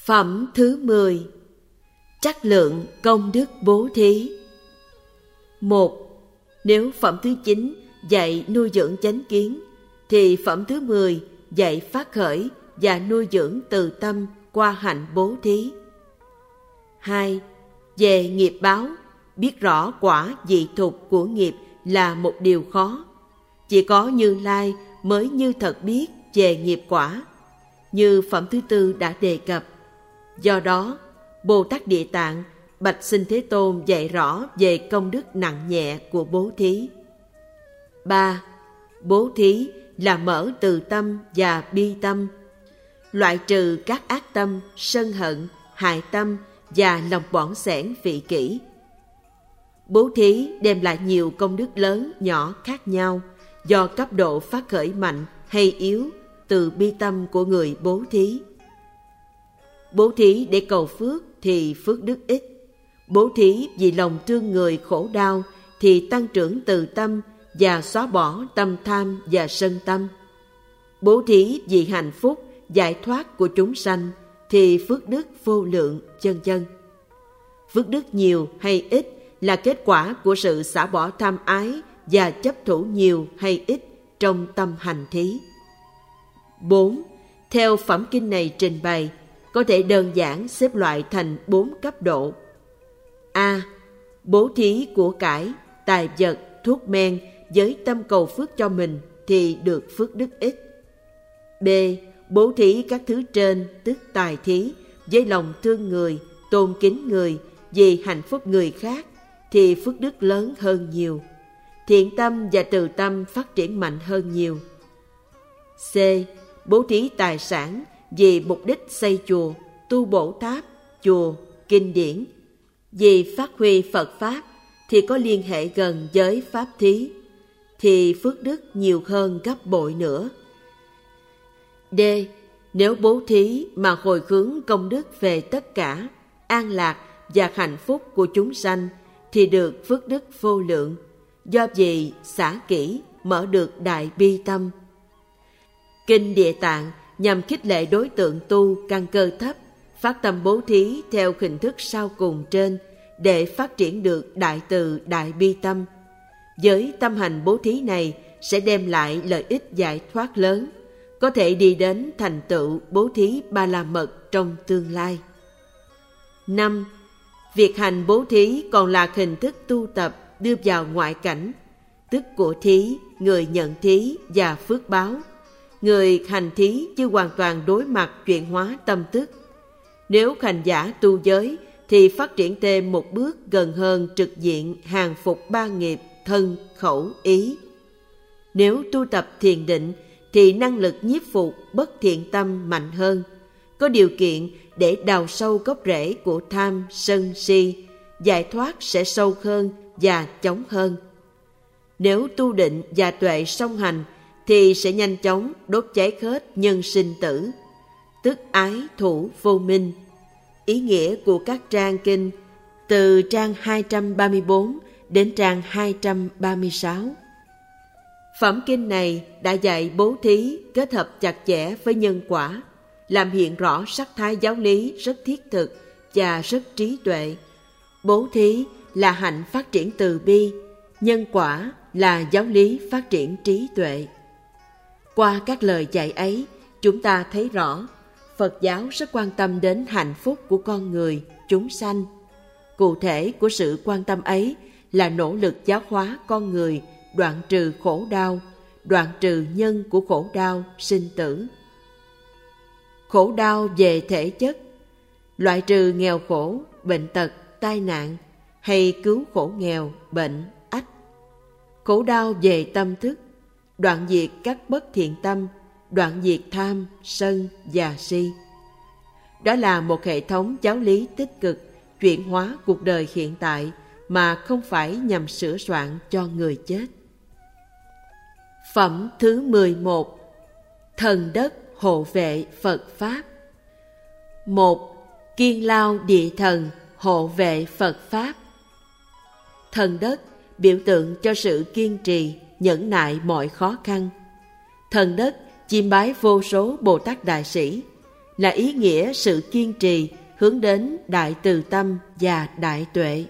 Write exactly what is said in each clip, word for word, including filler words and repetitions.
Phẩm thứ mười. Trắc lượng công đức bố thí. Một. Nếu phẩm thứ chín dạy nuôi dưỡng chánh kiến, thì phẩm thứ mười dạy phát khởi và nuôi dưỡng từ tâm qua hạnh bố thí. Hai. Về nghiệp báo, biết rõ quả dị thục của nghiệp là một điều khó. Chỉ có Như Lai mới như thật biết về nghiệp quả, như phẩm thứ tư đã đề cập. Do đó, Bồ Tát Địa Tạng bạch xin Thế Tôn dạy rõ về công đức nặng nhẹ của bố thí. Ba. Bố thí là mở từ tâm và bi tâm, loại trừ các ác tâm, sân hận, hại tâm và lòng bỏng sẻn vị kỷ. Bố thí đem lại nhiều công đức lớn nhỏ khác nhau do cấp độ phát khởi mạnh hay yếu từ bi tâm của người bố thí. Bố thí để cầu phước thì phước đức ít. Bố thí vì lòng thương người khổ đau thì tăng trưởng từ tâm và xóa bỏ tâm tham và sân tâm. Bố thí vì hạnh phúc, giải thoát của chúng sanh thì phước đức vô lượng, vân vân. Phước đức nhiều hay ít là kết quả của sự xả bỏ tham ái và chấp thủ nhiều hay ít trong tâm hành thí. Bốn. Theo phẩm kinh này trình bày, có thể đơn giản xếp loại thành bốn cấp độ. A. Bố thí của cải, tài vật, thuốc men với tâm cầu phước cho mình thì được phước đức ít. B. Bố thí các thứ trên, tức tài thí, với lòng thương người, tôn kính người, vì hạnh phúc người khác thì phước đức lớn hơn nhiều. Thiện tâm và từ tâm phát triển mạnh hơn nhiều. C. Bố thí tài sản vì mục đích xây chùa, tu bổ tháp, chùa, kinh điển, vì phát huy Phật Pháp thì có liên hệ gần với Pháp thí, thì phước đức nhiều hơn gấp bội nữa. D. Nếu bố thí mà hồi hướng công đức về tất cả, an lạc và hạnh phúc của chúng sanh thì được phước đức vô lượng, do vì xả kỹ mở được đại bi tâm. Kinh Địa Tạng nhằm khích lệ đối tượng tu căn cơ thấp, phát tâm bố thí theo hình thức sau cùng trên để phát triển được đại từ đại bi tâm. Với tâm hành bố thí này sẽ đem lại lợi ích giải thoát lớn, có thể đi đến thành tựu bố thí ba la mật trong tương lai. Năm. Việc hành bố thí còn là hình thức tu tập đưa vào ngoại cảnh, tức của thí, người nhận thí và phước báo. Người hành thí chưa hoàn toàn đối mặt chuyển hóa tâm thức. Nếu hành giả tu giới thì phát triển thêm một bước gần hơn trực diện hàng phục ba nghiệp thân, khẩu, ý. Nếu tu tập thiền định thì năng lực nhiếp phục bất thiện tâm mạnh hơn, có điều kiện để đào sâu gốc rễ của tham, sân, si, giải thoát sẽ sâu hơn và chóng hơn. Nếu tu định và tuệ song hành thì sẽ nhanh chóng đốt cháy hết nhân sinh tử, tức ái thủ vô minh. Ý nghĩa của các trang kinh từ trang hai trăm ba mươi bốn đến trang hai trăm ba mươi sáu. Phẩm kinh này đã dạy bố thí kết hợp chặt chẽ với nhân quả, làm hiện rõ sắc thái giáo lý rất thiết thực và rất trí tuệ. Bố thí là hạnh phát triển từ bi, nhân quả là giáo lý phát triển trí tuệ. Qua các lời dạy ấy, chúng ta thấy rõ Phật giáo rất quan tâm đến hạnh phúc của con người, chúng sanh. Cụ thể của sự quan tâm ấy là nỗ lực giáo hóa con người đoạn trừ khổ đau, đoạn trừ nhân của khổ đau, sinh tử. Khổ đau về thể chất, loại trừ nghèo khổ, bệnh tật, tai nạn, hay cứu khổ nghèo, bệnh, ách. Khổ đau về tâm thức, đoạn diệt các bất thiện tâm, đoạn diệt tham, sân và si. Đó là một hệ thống giáo lý tích cực, chuyển hóa cuộc đời hiện tại mà không phải nhằm sửa soạn cho người chết. Phẩm thứ mười một. Thần đất hộ vệ Phật Pháp. Một. Kiên lao địa thần hộ vệ Phật Pháp. Thần đất biểu tượng cho sự kiên trì, nhẫn nại mọi khó khăn. Thần đất chiêm bái vô số Bồ Tát Đại Sĩ, là ý nghĩa sự kiên trì hướng đến đại từ tâm và đại tuệ.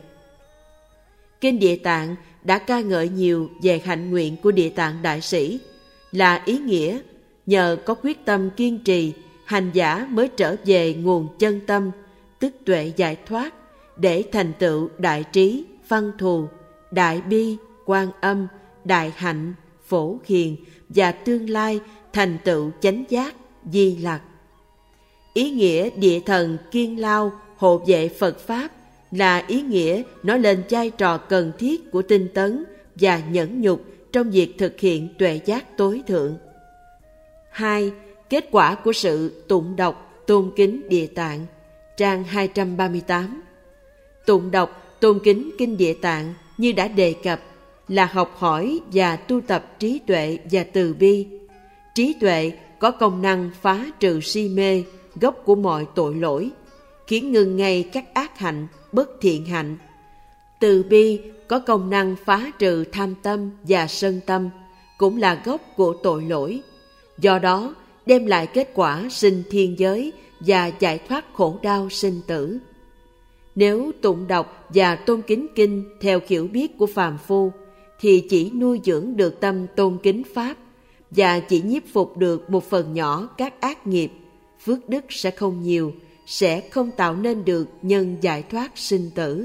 Kinh Địa Tạng đã ca ngợi nhiều về hạnh nguyện của Địa Tạng Đại Sĩ, là ý nghĩa nhờ có quyết tâm kiên trì, hành giả mới trở về nguồn chân tâm, tức tuệ giải thoát, để thành tựu đại trí, văn thù, đại bi, quan âm, đại hạnh, phổ hiền và tương lai thành tựu chánh giác, di lặc. Ý nghĩa địa thần kiên lao hộ vệ Phật Pháp là ý nghĩa nói lên vai trò cần thiết của tinh tấn và nhẫn nhục trong việc thực hiện tuệ giác tối thượng. Hai. Kết quả của sự tụng đọc tôn kính Địa Tạng, trang hai trăm ba mươi tám. Tụng đọc tôn kính Kinh Địa Tạng như đã đề cập là học hỏi và tu tập trí tuệ và từ bi. Trí tuệ có công năng phá trừ si mê, gốc của mọi tội lỗi, khiến ngừng ngay các ác hạnh, bất thiện hạnh. Từ bi có công năng phá trừ tham tâm và sân tâm, cũng là gốc của tội lỗi. Do đó, đem lại kết quả sinh thiên giới và giải thoát khổ đau sinh tử. Nếu tụng đọc và tôn kính kinh theo hiểu biết của phàm phu, thì chỉ nuôi dưỡng được tâm tôn kính Pháp và chỉ nhiếp phục được một phần nhỏ các ác nghiệp, phước đức sẽ không nhiều, sẽ không tạo nên được nhân giải thoát sinh tử.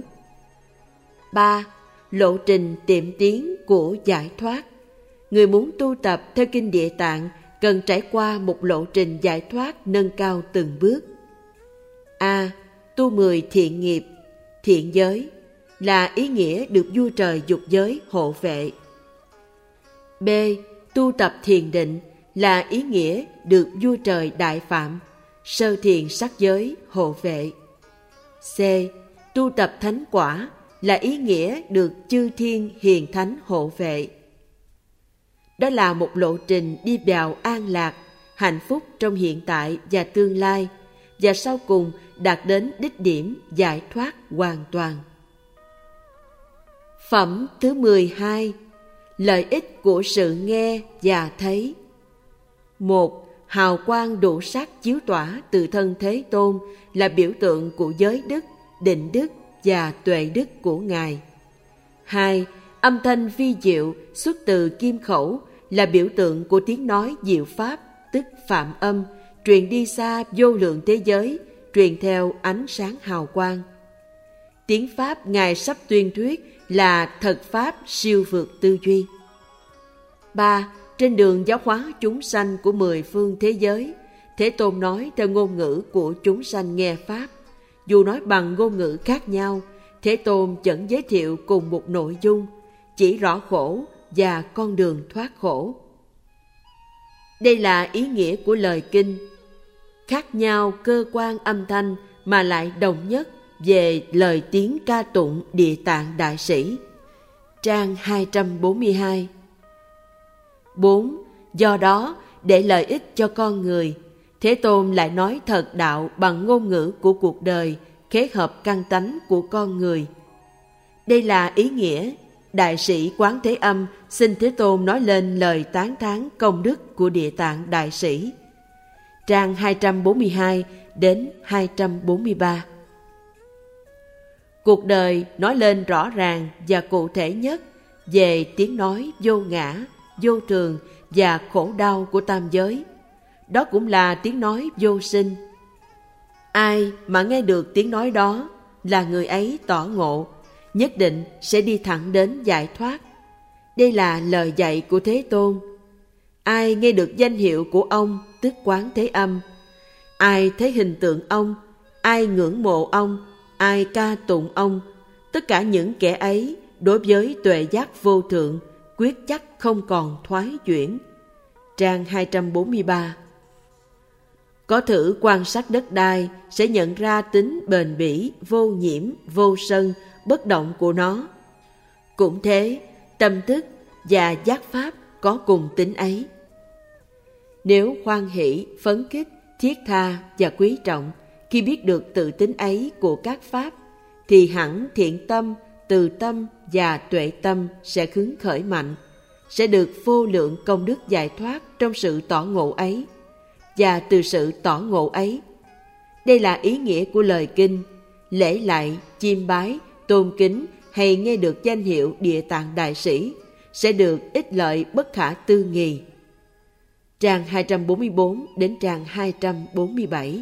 Ba. Lộ trình tiệm tiến của giải thoát. Người muốn tu tập theo Kinh Địa Tạng cần trải qua một lộ trình giải thoát nâng cao từng bước. A. Tu mười thiện nghiệp, thiện giới là ý nghĩa được vua trời dục giới hộ vệ. B. Tu tập thiền định là ý nghĩa được vua trời đại phạm, sơ thiền sắc giới hộ vệ. C. Tu tập thánh quả là ý nghĩa được chư thiên hiền thánh hộ vệ. Đó là một lộ trình đi vào an lạc, hạnh phúc trong hiện tại và tương lai, và sau cùng đạt đến đích điểm giải thoát hoàn toàn. Phẩm thứ mười hai. Lợi ích của sự nghe và thấy. Một. Hào quang đủ sắc chiếu tỏa từ thân Thế Tôn là biểu tượng của giới đức, định đức và tuệ đức của Ngài. Hai. Âm thanh vi diệu xuất từ kim khẩu là biểu tượng của tiếng nói diệu pháp, tức phạm âm, truyền đi xa vô lượng thế giới, truyền theo ánh sáng hào quang. Tiếng pháp Ngài sắp tuyên thuyết là thật pháp siêu vượt tư duy. Ba. Trên đường giáo hóa chúng sanh của mười phương thế giới, Thế Tôn nói theo ngôn ngữ của chúng sanh nghe pháp. Dù nói bằng ngôn ngữ khác nhau, Thế Tôn vẫn giới thiệu cùng một nội dung, chỉ rõ khổ và con đường thoát khổ. Đây là ý nghĩa của lời kinh. Khác nhau cơ quan âm thanh mà lại đồng nhất về lời tiếng ca tụng Địa Tạng Đại Sĩ. Trang hai trăm bốn mươi hai. Bốn. Do đó, để lợi ích cho con người, Thế Tôn lại nói thật đạo bằng ngôn ngữ của cuộc đời, khế hợp căn tánh của con người. Đây là ý nghĩa Đại sĩ Quán Thế Âm xin Thế Tôn nói lên lời tán thán công đức của Địa Tạng Đại Sĩ. Trang hai trăm bốn mươi hai đến hai trăm bốn mươi ba. Cuộc đời nói lên rõ ràng và cụ thể nhất về tiếng nói vô ngã, vô thường và khổ đau của tam giới. Đó cũng là tiếng nói vô sinh. Ai mà nghe được tiếng nói đó là người ấy tỏ ngộ, nhất định sẽ đi thẳng đến giải thoát. Đây là lời dạy của Thế Tôn. Ai nghe được danh hiệu của ông, tức Quán Thế Âm, ai thấy hình tượng ông, ai ngưỡng mộ ông, ai ca tụng ông, tất cả những kẻ ấy đối với tuệ giác vô thượng quyết chắc không còn thoái chuyển. Trang hai trăm bốn mươi ba. Có thử quan sát đất đai sẽ nhận ra tính bền bỉ, vô nhiễm, vô sân, bất động của nó. Cũng thế, tâm thức và giác pháp có cùng tính ấy. Nếu hoan hỷ, phấn khích, thiết tha và quý trọng khi biết được tự tính ấy của các pháp, thì hẳn thiện tâm, từ tâm và tuệ tâm sẽ hứng khởi mạnh, sẽ được vô lượng công đức giải thoát trong sự tỏ ngộ ấy. Và từ sự tỏ ngộ ấy, Đây là ý nghĩa của lời kinh. Lễ lạy, chiêm bái, tôn kính hay nghe được danh hiệu Địa Tạng Đại Sĩ sẽ được ích lợi bất khả tư nghì. Trang hai trăm bốn mươi bốn đến trang hai trăm bốn mươi bảy.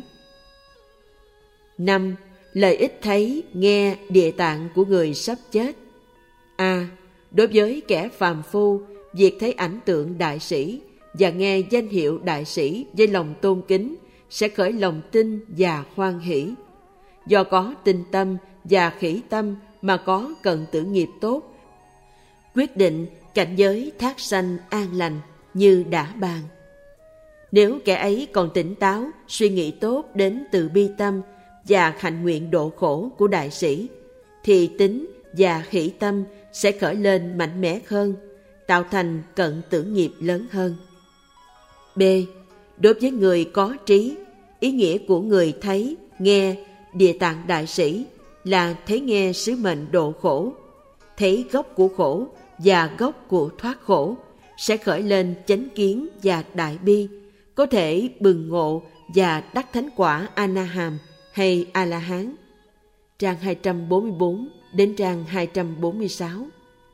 năm. Lợi ích thấy, nghe địa tạng của người sắp chết. A. Đối với kẻ phàm phu, việc thấy ảnh tượng đại sĩ và nghe danh hiệu đại sĩ với lòng tôn kính sẽ khởi lòng tin và hoan hỷ. Do có tinh tâm và khỉ tâm mà có cận tử nghiệp tốt, quyết định cảnh giới thác sanh an lành như đã bàn. Nếu kẻ ấy còn tỉnh táo, suy nghĩ tốt đến từ bi tâm và hạnh nguyện độ khổ của đại sĩ, thì tính và khỉ tâm sẽ khởi lên mạnh mẽ hơn, tạo thành cận tử nghiệp lớn hơn. B. Đối với người có trí, ý nghĩa của người thấy, nghe Địa Tạng Đại Sĩ là thấy nghe sứ mệnh độ khổ, thấy gốc của khổ và gốc của thoát khổ, sẽ khởi lên chánh kiến và đại bi, có thể bừng ngộ và đắc thánh quả A-na-hàm hay A-la-hán. Trang hai trăm bốn mươi bốn đến trang hai trăm bốn mươi sáu.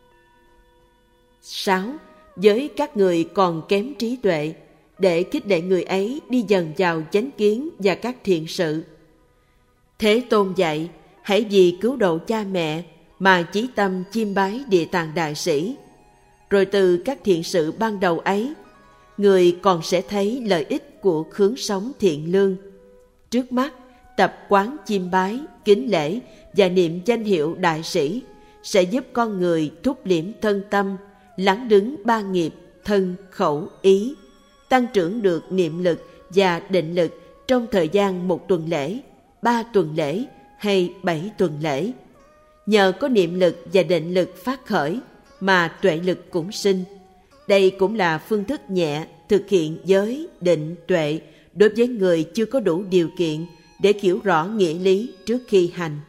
sáu. Với các người còn kém trí tuệ, để khích lệ người ấy đi dần vào chánh kiến và các thiện sự. Thế Tôn dạy, hãy vì cứu độ cha mẹ mà chí tâm chiêm bái Địa Tạng Đại Sĩ. Rồi từ các thiện sự ban đầu ấy, người còn sẽ thấy lợi ích của hướng sống thiện lương. Trước mắt, tập quán chiêm bái, kính lễ và niệm danh hiệu đại sĩ sẽ giúp con người thúc liễm thân tâm, lắng đứng ba nghiệp thân, khẩu, ý, tăng trưởng được niệm lực và định lực trong thời gian một tuần lễ, ba tuần lễ hay bảy tuần lễ. Nhờ có niệm lực và định lực phát khởi mà tuệ lực cũng sinh. Đây cũng là phương thức nhẹ thực hiện giới, định, tuệ đối với người chưa có đủ điều kiện để hiểu rõ nghĩa lý trước khi hành.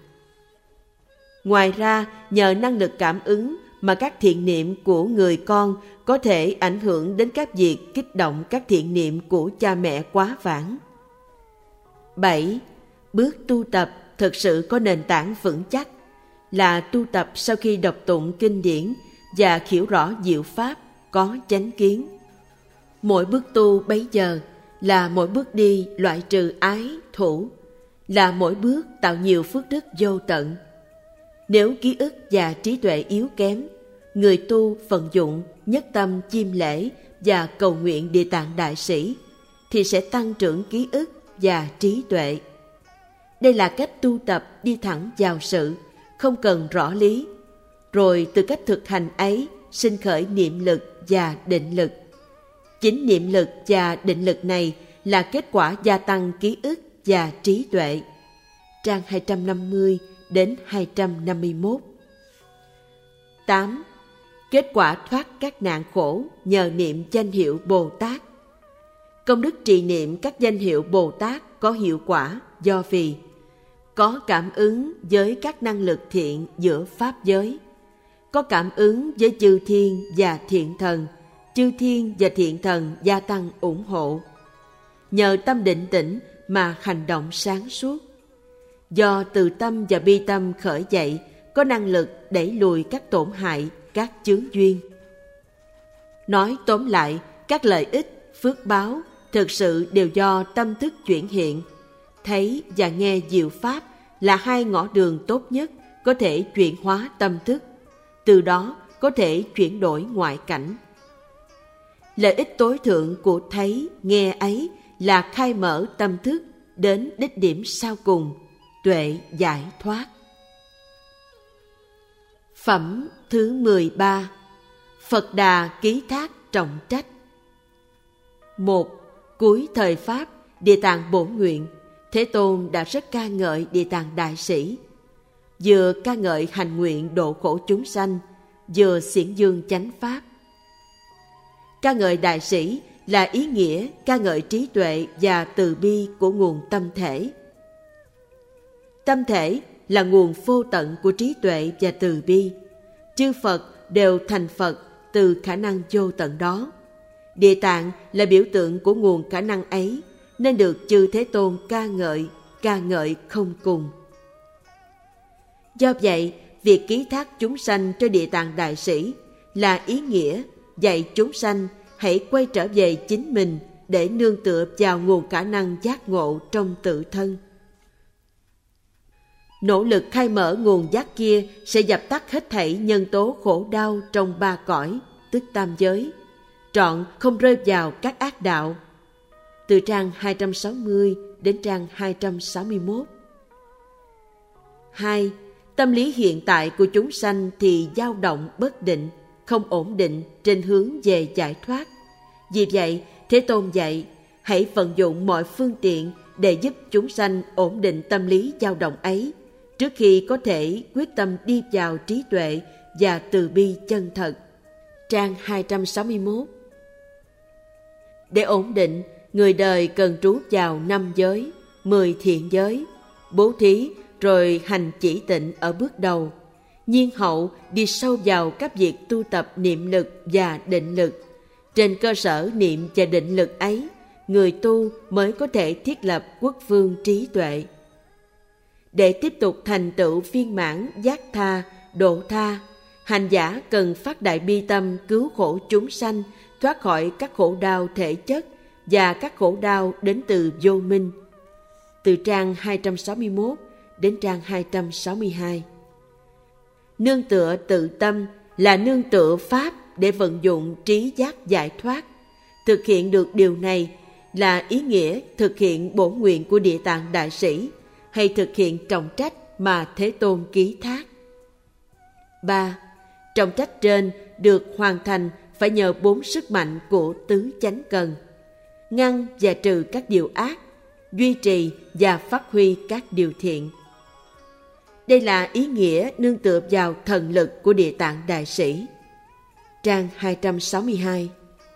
Ngoài ra, nhờ năng lực cảm ứng mà các thiện niệm của người con có thể ảnh hưởng đến các việc kích động các thiện niệm của cha mẹ quá vãng. bảy. Bước tu tập thực sự có nền tảng vững chắc là tu tập sau khi đọc tụng kinh điển và hiểu rõ diệu pháp, có chánh kiến. Mỗi bước tu bấy giờ là mỗi bước đi loại trừ ái, thủ, là mỗi bước tạo nhiều phước đức vô tận. Nếu ký ức và trí tuệ yếu kém, người tu vận dụng nhất tâm chiêm lễ và cầu nguyện Địa Tạng Đại Sĩ thì sẽ tăng trưởng ký ức và trí tuệ. Đây là cách tu tập đi thẳng vào sự, không cần rõ lý. Rồi từ cách thực hành ấy sinh khởi niệm lực và định lực. Chính niệm lực và định lực này là kết quả gia tăng ký ức và trí tuệ. Trang hai trăm năm mươi đến hai trăm năm mươi mốt. tám. Kết quả thoát các nạn khổ nhờ niệm danh hiệu Bồ Tát. Công đức trì niệm các danh hiệu Bồ Tát có hiệu quả do vì có cảm ứng với các năng lực thiện giữa pháp giới, có cảm ứng với chư thiên và thiện thần, chư thiên và thiện thần gia tăng ủng hộ. Nhờ tâm định tĩnh mà hành động sáng suốt. Do từ tâm và bi tâm khởi dậy, có năng lực đẩy lùi các tổn hại, các chướng duyên. Nói tóm lại, các lợi ích, phước báo thực sự đều do tâm thức chuyển hiện. Thấy và nghe diệu pháp là hai ngõ đường tốt nhất có thể chuyển hóa tâm thức, từ đó có thể chuyển đổi ngoại cảnh. Lợi ích tối thượng của thấy, nghe ấy là khai mở tâm thức đến đích điểm sau cùng, tuệ giải thoát. Phẩm thứ mười ba. Phật Đà ký thác trọng trách. một. Cuối thời Pháp, Địa Tạng bổ nguyện, Thế Tôn đã rất ca ngợi Địa Tạng Đại Sĩ. Vừa ca ngợi hành nguyện độ khổ chúng sanh, vừa xiển dương chánh pháp. Ca ngợi Đại Sĩ là ý nghĩa ca ngợi trí tuệ và từ bi của nguồn tâm thể. Tâm thể là nguồn vô tận của trí tuệ và từ bi. Chư Phật đều thành Phật từ khả năng vô tận đó. Địa Tạng là biểu tượng của nguồn khả năng ấy, nên được chư Thế Tôn ca ngợi, ca ngợi không cùng. Do vậy, việc ký thác chúng sanh cho Địa Tạng Đại Sĩ là ý nghĩa dạy chúng sanh hãy quay trở về chính mình để nương tựa vào nguồn khả năng giác ngộ trong tự thân. Nỗ lực khai mở nguồn giác kia sẽ dập tắt hết thảy nhân tố khổ đau trong ba cõi, tức tam giới, trọn không rơi vào các ác đạo. Từ trang hai trăm sáu mươi đến trang hai trăm sáu mươi mốt. Hai. Tâm lý hiện tại của chúng sanh thì dao động bất định, không ổn định trên hướng về giải thoát. Vì vậy, Thế Tôn dạy, hãy vận dụng mọi phương tiện để giúp chúng sanh ổn định tâm lý dao động ấy, trước khi có thể quyết tâm đi vào trí tuệ và từ bi chân thật. Trang hai trăm sáu mươi mốt. Để ổn định, người đời cần trú vào năm giới, mười thiện giới, bố thí, rồi hành chỉ tịnh ở bước đầu. Nhiên hậu đi sâu vào các việc tu tập niệm lực và định lực. Trên cơ sở niệm và định lực ấy, người tu mới có thể thiết lập quốc vương trí tuệ. Để tiếp tục thành tựu viên mãn giác tha, độ tha, hành giả cần phát đại bi tâm cứu khổ chúng sanh, thoát khỏi các khổ đau thể chất và các khổ đau đến từ vô minh. Từ trang hai trăm sáu mươi mốt đến trang hai trăm sáu mươi hai. Nương tựa tự tâm là nương tựa pháp để vận dụng trí giác giải thoát. Thực hiện được điều này là ý nghĩa thực hiện bổn nguyện của Địa Tạng Đại Sĩ hay thực hiện trọng trách mà Thế Tôn ký thác. Ba. Trọng trách trên được hoàn thành phải nhờ bốn sức mạnh của tứ chánh cần: ngăn và trừ các điều ác, duy trì và phát huy các điều thiện. Đây là ý nghĩa nương tựa vào thần lực của Địa Tạng Đại Sĩ. Trang hai trăm sáu mươi hai.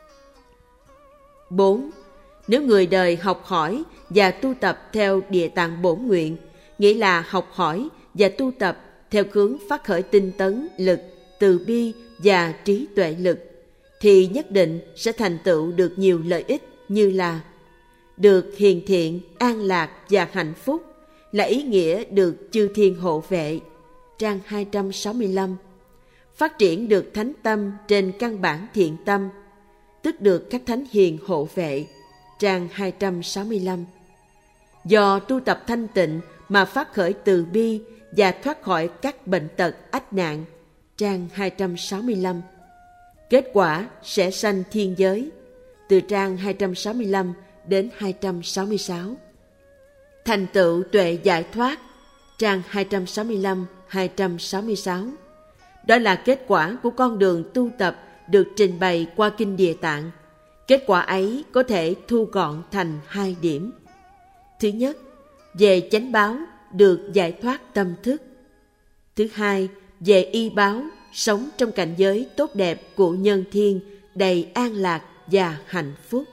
Bốn. Nếu người đời học hỏi và tu tập theo Địa Tạng bổn nguyện, nghĩa là học hỏi và tu tập theo hướng phát khởi tinh tấn lực, từ bi và trí tuệ lực, thì nhất định sẽ thành tựu được nhiều lợi ích như là được hiền thiện, an lạc và hạnh phúc, là ý nghĩa được chư thiên hộ vệ. Trang hai trăm sáu mươi lăm. Phát triển được thánh tâm trên căn bản thiện tâm, tức được các thánh hiền hộ vệ. Trang hai trăm sáu mươi lăm. Do tu tập thanh tịnh mà phát khởi từ bi và thoát khỏi các bệnh tật ách nạn. Trang hai trăm sáu mươi lăm. Kết quả sẽ sanh thiên giới. Từ trang hai trăm sáu mươi lăm đến hai trăm sáu mươi sáu. Thành tựu tuệ giải thoát. Trang hai trăm sáu mươi lăm đến hai trăm sáu mươi sáu. Đó là kết quả của con đường tu tập được trình bày qua Kinh Địa Tạng. Kết quả ấy có thể thu gọn thành hai điểm. Thứ nhất, về chánh báo được giải thoát tâm thức. Thứ hai, về y báo sống trong cảnh giới tốt đẹp của nhân thiên đầy an lạc và hạnh phúc.